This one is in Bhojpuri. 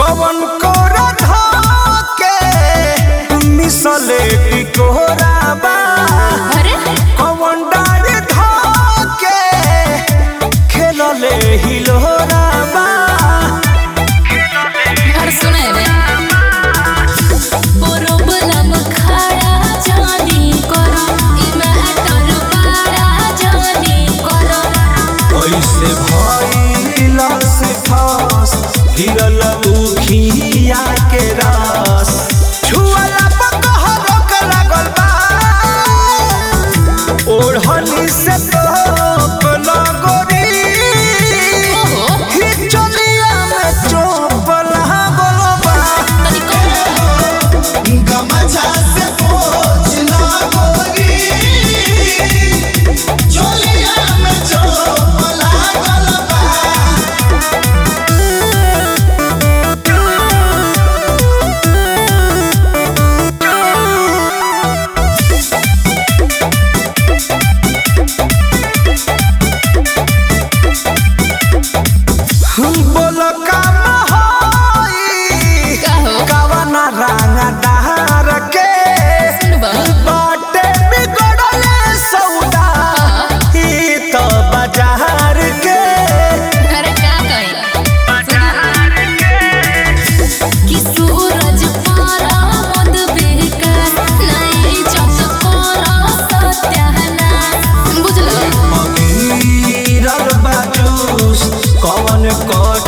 कवन कोरा धके मिसले टिकोरा बा कवन डारे धके खेलले हिलोरा बा हर सुने रे प्रॉब्लम खड़ा जानी करो ई मैटर बड़ा जानी करो कैसे भइला से फास गिरल उखिया के रास छुअला पकहरक लागल बा ओढ़नी से तोप लगोरी हिचलिया में चोप लागल बा तनी कौन गमछा से पोंछ लगोरी चोलिया में चोप लागल बा बोल का महई का हो कवना रंगदार के सुनबा बाटे बिगड़ले सौदा ई तो बाजार के अरे का कही कि सूरज पारा मद बेकार नहीं चक पारा सत्यानाश बुझलो गिरल बाजूस कवन कर